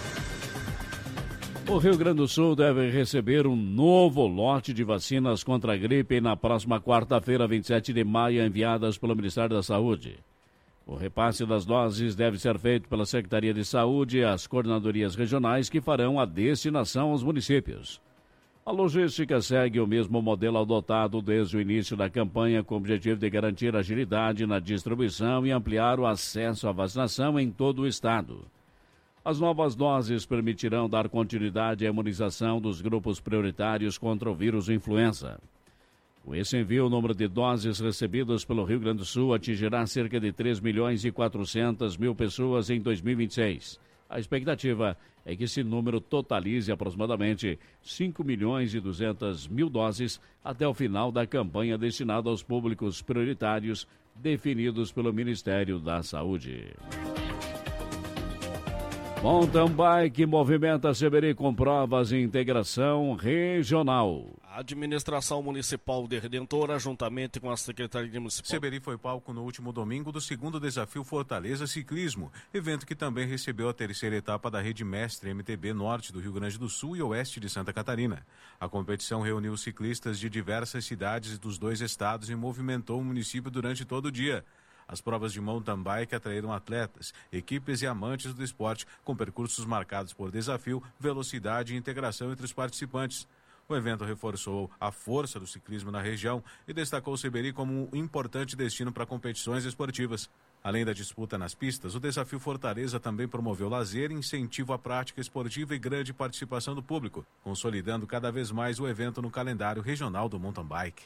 O Rio Grande do Sul deve receber um novo lote de vacinas contra a gripe na próxima quarta-feira, vinte e sete de maio, enviadas pelo Ministério da Saúde. O repasse das doses deve ser feito pela Secretaria de Saúde e as coordenadorias regionais que farão a destinação aos municípios. A logística segue o mesmo modelo adotado desde o início da campanha, com o objetivo de garantir agilidade na distribuição e ampliar o acesso à vacinação em todo o estado. As novas doses permitirão dar continuidade à imunização dos grupos prioritários contra o vírus influenza. Com esse envio, o número de doses recebidas pelo Rio Grande do Sul atingirá cerca de três milhões e quatrocentas mil pessoas em dois mil e vinte e seis. A expectativa é que esse número totalize aproximadamente cinco milhões e duzentas mil doses até o final da campanha destinada aos públicos prioritários definidos pelo Ministério da Saúde. Mountain Bike movimenta Seberi com provas e integração regional. A administração municipal de Redentora, juntamente com a Secretaria Municipal... Seberi foi palco no último domingo do segundo desafio Fortaleza Ciclismo, evento que também recebeu a terceira etapa da Rede Mestre M T B Norte do Rio Grande do Sul e Oeste de Santa Catarina. A competição reuniu ciclistas de diversas cidades dos dois estados e movimentou o município durante todo o dia. As provas de mountain bike atraíram atletas, equipes e amantes do esporte, com percursos marcados por desafio, velocidade e integração entre os participantes. O evento reforçou a força do ciclismo na região e destacou Seberi como um importante destino para competições esportivas. Além da disputa nas pistas, o Desafio Fortaleza também promoveu lazer, incentivo à prática esportiva e grande participação do público, consolidando cada vez mais o evento no calendário regional do mountain bike.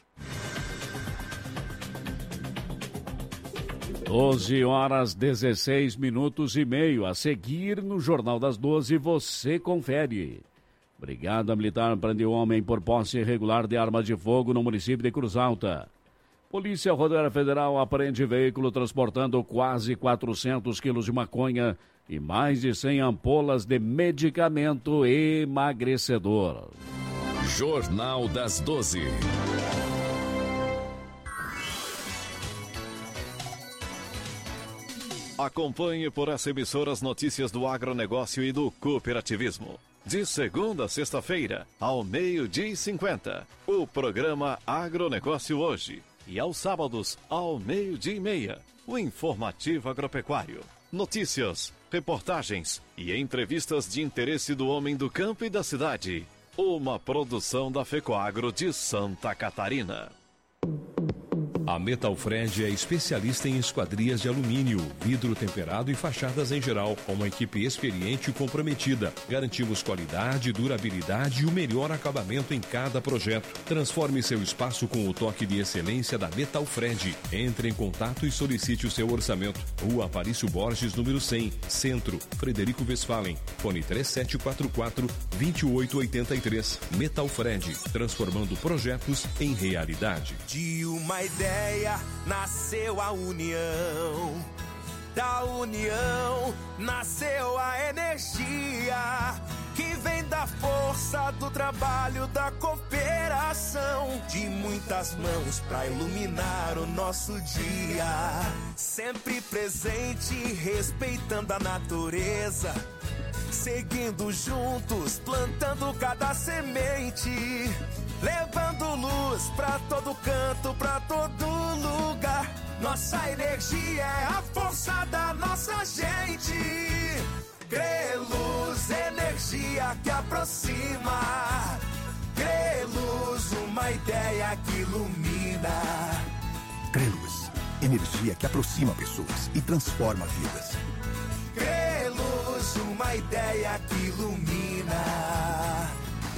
doze horas, dezesseis minutos e meio. A seguir no Jornal das doze, você confere. Brigada Militar prendeu homem por posse irregular de arma de fogo no município de Cruz Alta. Polícia Rodoviária Federal apreende veículo transportando quase quatrocentos quilos de maconha e mais de cem ampolas de medicamento emagrecedor. Jornal das doze. Acompanhe por essa emissora as notícias do agronegócio e do cooperativismo. De segunda a sexta-feira, ao meio-dia e cinquenta, o programa Agronegócio Hoje. E aos sábados, ao meio-dia e meia, o Informativo Agropecuário. Notícias, reportagens e entrevistas de interesse do homem do campo e da cidade. Uma produção da FECOAGRO de Santa Catarina. A Metalfred é especialista em esquadrias de alumínio, vidro temperado e fachadas em geral, com uma equipe experiente e comprometida. Garantimos qualidade, durabilidade e o melhor acabamento em cada projeto. Transforme seu espaço com o toque de excelência da Metalfred. Entre em contato e solicite o seu orçamento. Rua Aparício Borges, número cem, Centro, Frederico Westphalen. Fone três sete quatro quatro, dois oito oito três. Metalfred, transformando projetos em realidade. De uma ideia nasceu a união, da união nasceu a energia que vem da força do trabalho, da cooperação, de muitas mãos pra iluminar o nosso dia. Sempre presente, respeitando a natureza, seguindo juntos, plantando cada semente, levando luz pra todo canto, pra todo lugar. Nossa energia é a força da nossa gente. Creluz, energia que aproxima. Creluz, uma ideia que ilumina. Creluz, energia que aproxima pessoas e transforma vidas. Creluz, uma ideia que ilumina.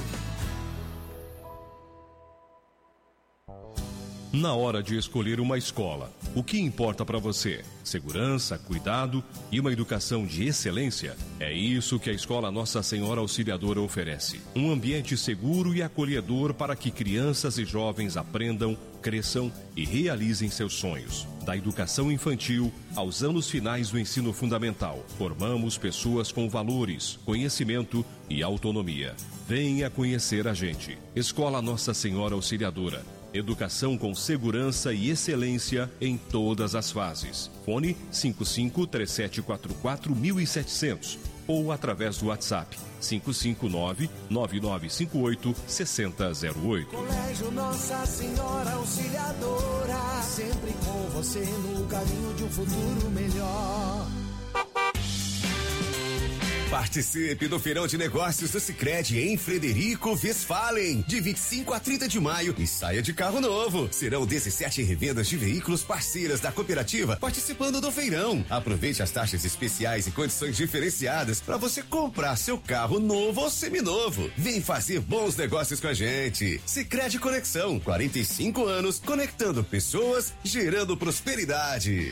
Na hora de escolher uma escola, o que importa para você? Segurança, cuidado e uma educação de excelência? É isso que a Escola Nossa Senhora Auxiliadora oferece. Um ambiente seguro e acolhedor para que crianças e jovens aprendam, cresçam e realizem seus sonhos. Da educação infantil aos anos finais do ensino fundamental, formamos pessoas com valores, conhecimento e autonomia. Venha conhecer a gente. Escola Nossa Senhora Auxiliadora. Educação com segurança e excelência em todas as fases. Fone cinco cinco três sete quatro quatro sete zero zero ou através do WhatsApp cinco cinco nove nove nove cinco oito seis zero zero oito. Colégio Nossa Senhora Auxiliadora, sempre com você no caminho de um futuro melhor. Participe do Feirão de Negócios do Sicredi em Frederico Westphalen, de vinte e cinco a trinta de maio, e saia de carro novo. Serão dezessete revendas de veículos parceiras da cooperativa participando do feirão. Aproveite as taxas especiais e condições diferenciadas para você comprar seu carro novo ou seminovo. Vem fazer bons negócios com a gente. Sicredi Conexão, quarenta e cinco anos, conectando pessoas, gerando prosperidade.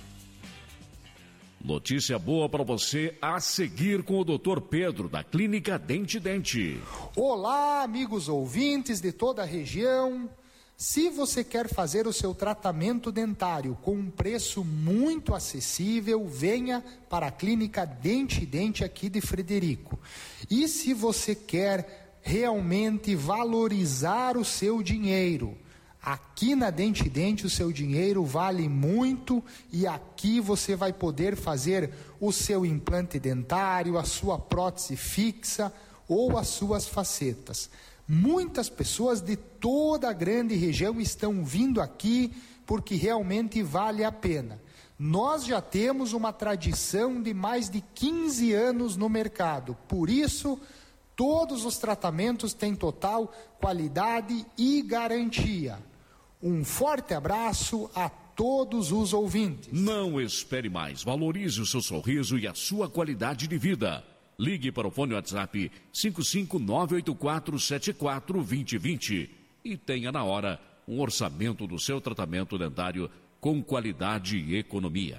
Notícia boa para você a seguir com o doutor Pedro, da Clínica Dente Dente. Olá, amigos ouvintes de toda a região. Se você quer fazer o seu tratamento dentário com um preço muito acessível, venha para a Clínica Dente Dente aqui de Frederico. E se você quer realmente valorizar o seu dinheiro, aqui na Dente Dente o seu dinheiro vale muito e aqui você vai poder fazer o seu implante dentário, a sua prótese fixa ou as suas facetas. Muitas pessoas de toda a grande região estão vindo aqui porque realmente vale a pena. Nós já temos uma tradição de mais de quinze anos no mercado, por isso todos os tratamentos têm total qualidade e garantia. Um forte abraço a todos os ouvintes. Não espere mais, valorize o seu sorriso e a sua qualidade de vida. Ligue para o fone WhatsApp cinco cinco nove oito quatro sete quatro dois zero dois zero e tenha na hora um orçamento do seu tratamento dentário com qualidade e economia.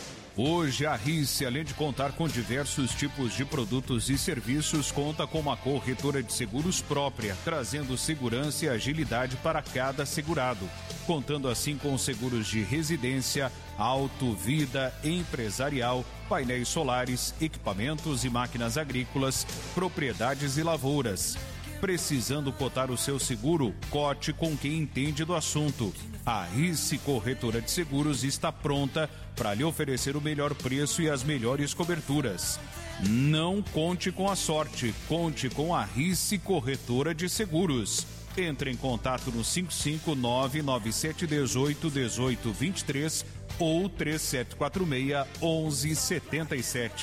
Hoje a Rice, além de contar com diversos tipos de produtos e serviços, conta com uma corretora de seguros própria, trazendo segurança e agilidade para cada segurado, contando assim com seguros de residência, auto, vida, empresarial, painéis solares, equipamentos e máquinas agrícolas, propriedades e lavouras. Precisando cotar o seu seguro? Cote com quem entende do assunto. A Rice Corretora de Seguros está pronta para lhe oferecer o melhor preço e as melhores coberturas. Não conte com a sorte, conte com a Rice Corretora de Seguros. Entre em contato no cinco cinco nove nove sete um oito um oito dois três ou três sete quatro seis um um sete sete.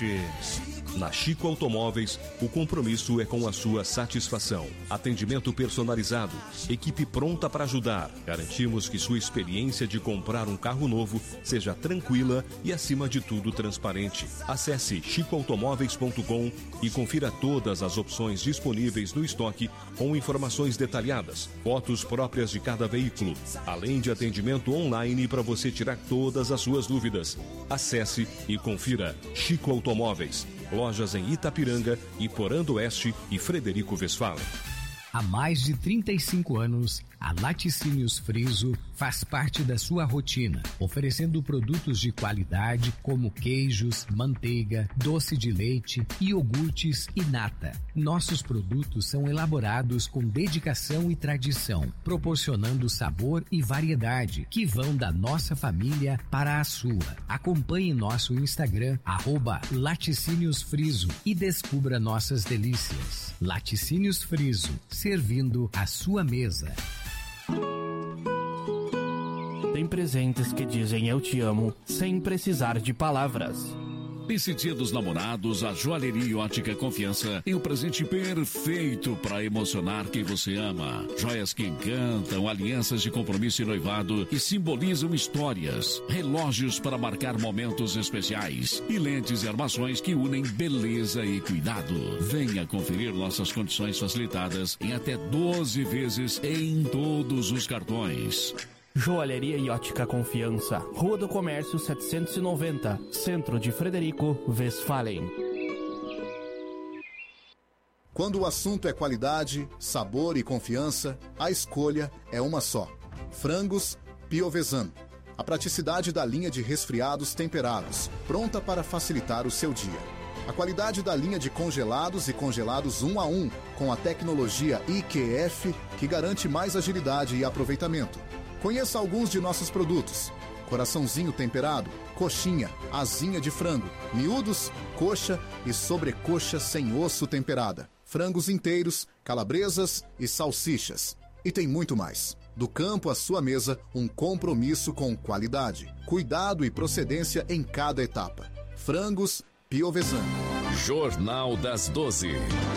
Na Chico Automóveis, o compromisso é com a sua satisfação. Atendimento personalizado, equipe pronta para ajudar. Garantimos que sua experiência de comprar um carro novo seja tranquila e, acima de tudo, transparente. Acesse chico automóveis ponto com e confira todas as opções disponíveis no estoque com informações detalhadas, fotos próprias de cada veículo, além de atendimento online para você tirar todas as suas dúvidas. Acesse e confira Chico Automóveis. Lojas em Itapiranga, Iporã do Oeste e Frederico Westphalen. Há mais de trinta e cinco anos, a Laticínios Friso faz parte da sua rotina, oferecendo produtos de qualidade como queijos, manteiga, doce de leite, iogurtes e nata. Nossos produtos são elaborados com dedicação e tradição, proporcionando sabor e variedade que vão da nossa família para a sua. Acompanhe nosso Instagram, arroba Laticínios Friso, e descubra nossas delícias. Laticínios Friso, servindo a sua mesa. Tem presentes que dizem eu te amo sem precisar de palavras. Nesse Dia dos Namorados, a Joalheria Ótica Confiança tem o presente perfeito para emocionar quem você ama. Joias que encantam, alianças de compromisso e noivado que simbolizam histórias, relógios para marcar momentos especiais e lentes e armações que unem beleza e cuidado. Venha conferir nossas condições facilitadas em até doze vezes em todos os cartões. Joalheria e Ótica Confiança, Rua do Comércio setecentos e noventa, Centro de Frederico Westphalen. Quando o assunto é qualidade, sabor e confiança, a escolha é uma só. Frangos Piovesan. A praticidade da linha de resfriados temperados, pronta para facilitar o seu dia. A qualidade da linha de congelados e congelados um a um, com a tecnologia I Q F, que garante mais agilidade e aproveitamento. Conheça alguns de nossos produtos: coraçãozinho temperado, coxinha, asinha de frango, miúdos, coxa e sobrecoxa sem osso temperada, frangos inteiros, calabresas e salsichas. E tem muito mais. Do campo à sua mesa, um compromisso com qualidade, cuidado e procedência em cada etapa. Frangos Piovesan. Jornal das doze.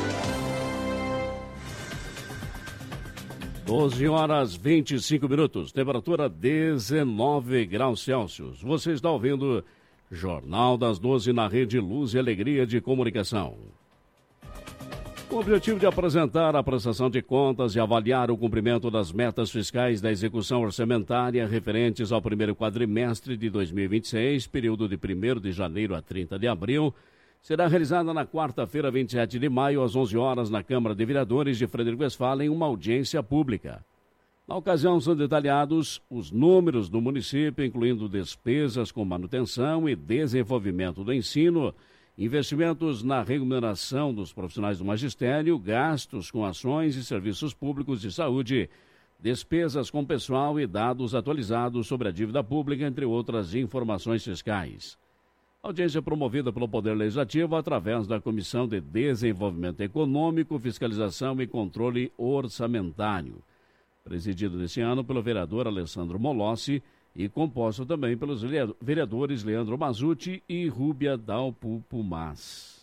doze horas vinte e cinco minutos, temperatura dezenove graus Celsius. Você está ouvindo Jornal das doze na rede Luz e Alegria de Comunicação. Com o objetivo de apresentar a prestação de contas e avaliar o cumprimento das metas fiscais da execução orçamentária referentes ao primeiro quadrimestre de dois mil e vinte e seis, período de primeiro de janeiro a trinta de abril, será realizada na quarta-feira, vinte e sete de maio, às onze horas, na Câmara de Vereadores de Frederico Westphalen, uma audiência pública. Na ocasião, são detalhados os números do município, incluindo despesas com manutenção e desenvolvimento do ensino, investimentos na remuneração dos profissionais do magistério, gastos com ações e serviços públicos de saúde, despesas com pessoal e dados atualizados sobre a dívida pública, entre outras informações fiscais. Audiência promovida pelo Poder Legislativo através da Comissão de Desenvolvimento Econômico, Fiscalização e Controle Orçamentário, presidido neste ano pelo vereador Alessandro Molossi e composto também pelos vereadores Leandro Mazzutti e Rúbia Dalpupumás.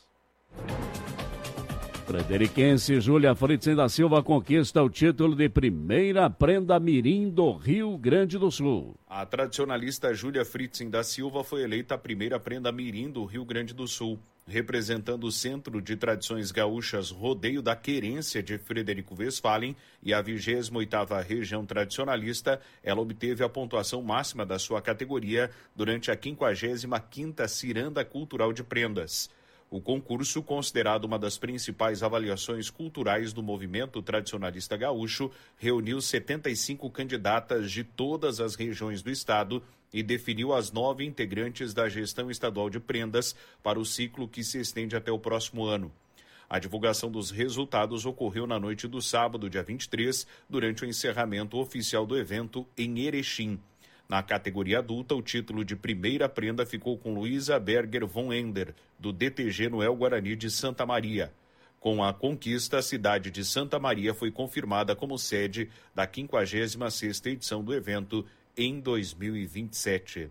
Frederiquense Júlia Fritzen da Silva conquista o título de primeira prenda mirim do Rio Grande do Sul. A tradicionalista Júlia Fritzen da Silva foi eleita a primeira prenda mirim do Rio Grande do Sul, representando o Centro de Tradições Gaúchas Rodeio da Querência de Frederico Westphalen e a vigésima oitava Região Tradicionalista. Ela obteve a pontuação máxima da sua categoria durante a quinquagésima quinta Ciranda Cultural de Prendas. O concurso, considerado uma das principais avaliações culturais do movimento tradicionalista gaúcho, reuniu setenta e cinco candidatas de todas as regiões do estado e definiu as nove integrantes da gestão estadual de prendas para o ciclo que se estende até o próximo ano. A divulgação dos resultados ocorreu na noite do sábado, dia vinte e três, durante o encerramento oficial do evento em Erechim. Na categoria adulta, o título de primeira prenda ficou com Luísa Berger von Ender, do D T G Noel Guarani de Santa Maria. Com a conquista, a cidade de Santa Maria foi confirmada como sede da quinquagésima sexta edição do evento em dois mil e vinte e sete.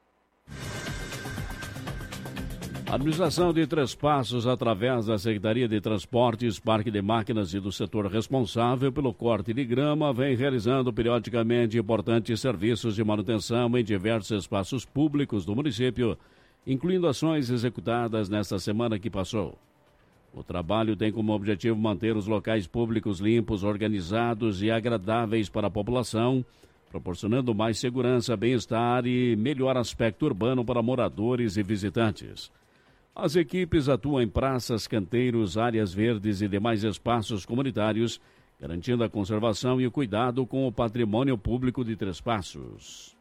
A administração de Três Passos, através da Secretaria de Transportes, Parque de Máquinas e do setor responsável pelo corte de grama, vem realizando periodicamente importantes serviços de manutenção em diversos espaços públicos do município, incluindo ações executadas nesta semana que passou. O trabalho tem como objetivo manter os locais públicos limpos, organizados e agradáveis para a população, proporcionando mais segurança, bem-estar e melhor aspecto urbano para moradores e visitantes. As equipes atuam em praças, canteiros, áreas verdes e demais espaços comunitários, garantindo a conservação e o cuidado com o patrimônio público de Três Passos.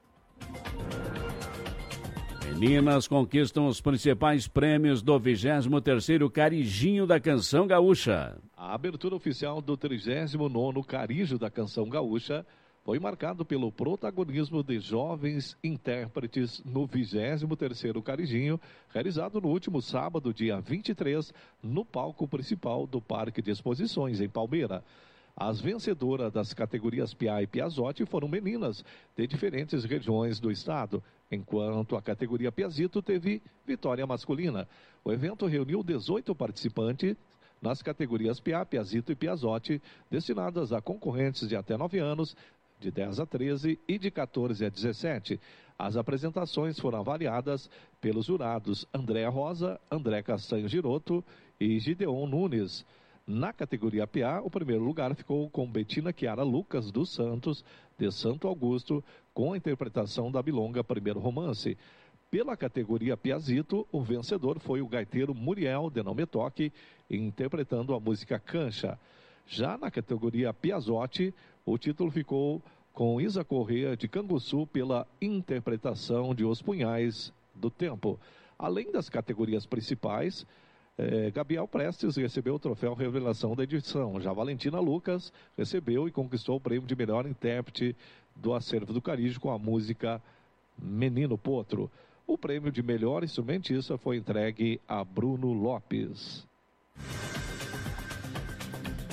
Meninas conquistam os principais prêmios do vigésimo terceiro Carijinho da Canção Gaúcha. A abertura oficial do trigésimo nono Carijo da Canção Gaúcha foi marcado pelo protagonismo de jovens intérpretes no vigésimo terceiro Carijinho, realizado no último sábado, dia vinte e três, no palco principal do Parque de Exposições, em Palmeira. As vencedoras das categorias Piá e Piazotti foram meninas de diferentes regiões do estado, enquanto a categoria Piazito teve vitória masculina. O evento reuniu dezoito participantes nas categorias Piá, Piazito e Piazotti, destinadas a concorrentes de até nove anos, de dez a treze e de quatorze a dezessete. As apresentações foram avaliadas pelos jurados André Rosa, André Castanho Giroto e Gideon Nunes. Na categoria P A, o primeiro lugar ficou com Betina Chiara Lucas dos Santos, de Santo Augusto, com a interpretação da bilonga Primeiro Romance. Pela categoria Piazito, o vencedor foi o gaiteiro Muriel, de Não Me Toque, interpretando a música Cancha. Já na categoria Piazotti, o título ficou com Isa Corrêa, de Canguçu, pela interpretação de Os Punhais do Tempo. Além das categorias principais, eh, Gabriel Prestes recebeu o troféu Revelação da edição. Já Valentina Lucas recebeu e conquistou o prêmio de melhor intérprete do acervo do Carijo com a música Menino Potro. O prêmio de melhor instrumentista foi entregue a Bruno Lopes.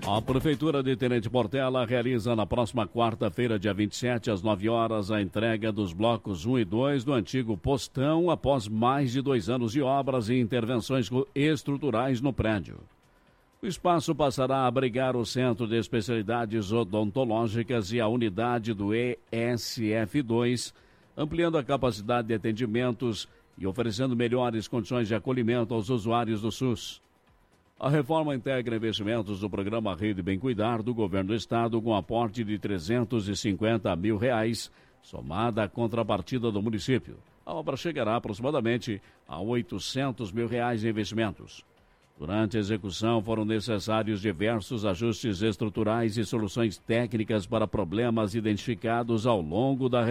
A Prefeitura de Tenente Portela realiza na próxima quarta-feira, dia vinte e sete, às nove horas, a entrega dos blocos um e dois do antigo postão após mais de dois anos de obras e intervenções estruturais no prédio. O espaço passará a abrigar o Centro de Especialidades Odontológicas e a unidade do E S F dois, ampliando a capacidade de atendimentos e oferecendo melhores condições de acolhimento aos usuários do SUS. A reforma integra investimentos do programa Rede Bem Cuidar do Governo do Estado com aporte de trezentos e cinquenta mil reais, somada à contrapartida do município. A obra chegará aproximadamente a oitocentos mil reais em investimentos. Durante a execução foram necessários diversos ajustes estruturais e soluções técnicas para problemas identificados ao longo da